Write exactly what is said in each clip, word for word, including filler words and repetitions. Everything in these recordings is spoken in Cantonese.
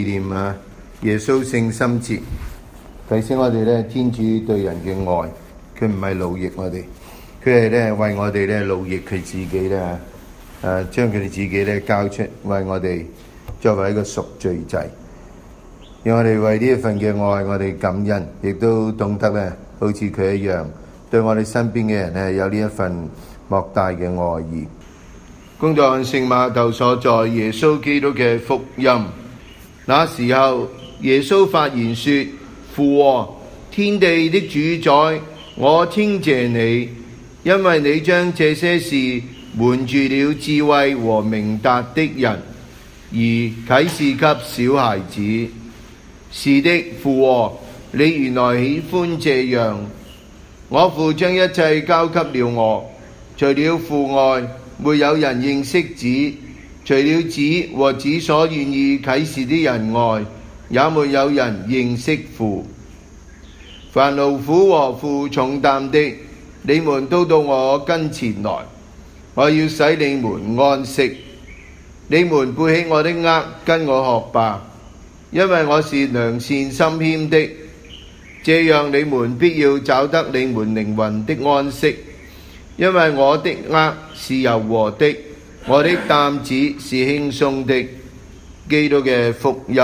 念啊耶穌聖心節，提醒我哋咧天主對人嘅愛，佢唔係奴役我哋，佢係咧為我哋咧奴役佢自己咧，誒將佢哋自己咧交出，為我哋作為一個贖罪祭，讓我哋為呢一份嘅愛，我哋感恩，亦都懂得咧好似佢一樣，對我哋身邊嘅人咧有呢一份莫大嘅愛意。恭讀聖瑪竇所載耶穌基督嘅福音。那時候，耶穌發言說：父啊，天地的主宰，我稱謝你，因為你將這些事瞞住了智慧和明達的人，而啟示給小孩子。是的，父啊，你原來喜歡這樣。我父將一切交給了我，除了父外，沒有人認識子，除了子和子所願意啟示的人外，也沒有人認識父。凡勞苦和負重擔的，你們都到我跟前來，我要使你們安息。你們背起我的軛，跟我學吧，因為我是良善心謙的，這樣你們必要找得你們靈魂的安息。因為我的軛是柔和的，我的擔子是輕鬆的。基督嘅福音。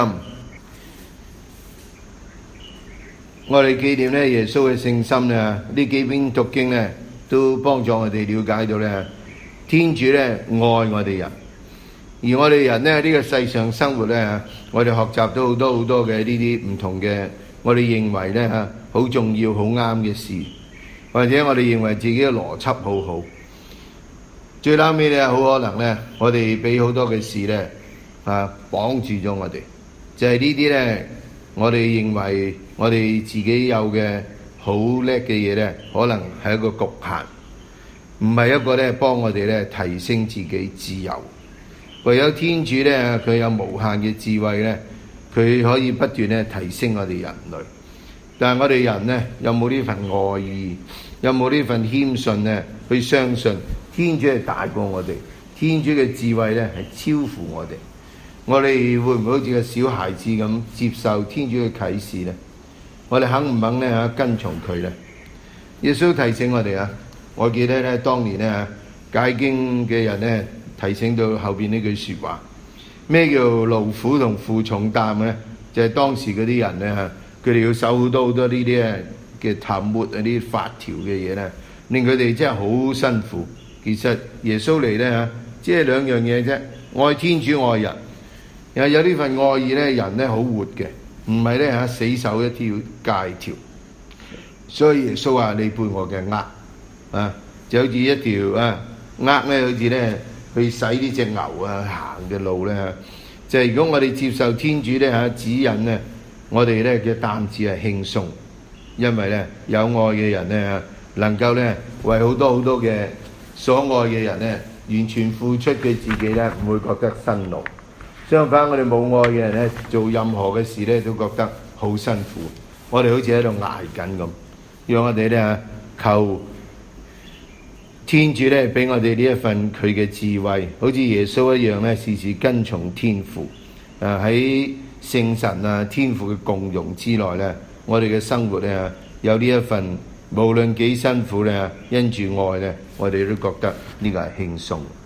我哋紀念咧耶穌嘅聖心咧，呢幾篇讀經咧都幫助我哋了解到咧，天主咧愛我哋人，而我哋人咧呢個世上生活咧，我哋學習到好多好多嘅呢啲唔同嘅，我哋認為咧嚇好重要好啱嘅事。或者我哋認為自己嘅邏輯好好，最後尾咧好可能咧，我哋俾好多嘅事咧啊綁住咗我哋，就係呢啲咧，我哋認為我哋自己有嘅好叻嘅嘢咧，可能係一個局限，唔係一個咧幫我哋咧提升自己自由。唯有天主咧，佢有無限嘅智慧咧，佢可以不斷咧提升我哋人類。但係我哋人咧，有冇呢份愛意？有冇呢份謙遜咧？去相信天主係大過我哋，天主嘅智慧咧係超乎我哋。我哋會唔會好似個小孩子咁接受天主嘅啟示咧？我哋肯唔肯咧嚇跟從佢咧？耶穌提醒我哋啊！我記得咧，當年咧解經嘅人咧提醒到後邊呢句説話：咩叫勞苦同負重擔咧？就係、是、當時嗰啲人咧嚇。佢哋要守好多好多呢啲嘅塔末啊，啲法條嘅嘢咧，令佢哋真係好辛苦。其實耶穌嚟咧嚇，即係兩樣嘢啫，愛天主愛人。又有呢份愛意咧，人咧好活嘅，唔係咧嚇死守一條戒條。所以耶穌話：你背我嘅軛啊，就好似一條啊軛咧，好似咧去洗呢隻牛啊行嘅路咧嚇。就係如果我哋接受天主咧嚇指引咧。我哋咧嘅擔子係輕鬆，因為咧有愛嘅人咧，能夠咧為好多好多嘅所愛嘅人咧，完全付出佢自己咧，唔會覺得辛勞。相反，我哋冇愛嘅人咧，做任何嘅事咧，都覺得好辛苦。我哋好似喺度捱緊咁，讓我哋咧求天主咧俾我哋呢一份佢嘅智慧，好似耶穌一樣咧，時時跟從天父。啊喺聖神啊，天父嘅共融之內咧，我哋嘅生活咧有呢一份，無論幾辛苦咧，因住愛咧，我哋都覺得呢個係輕鬆。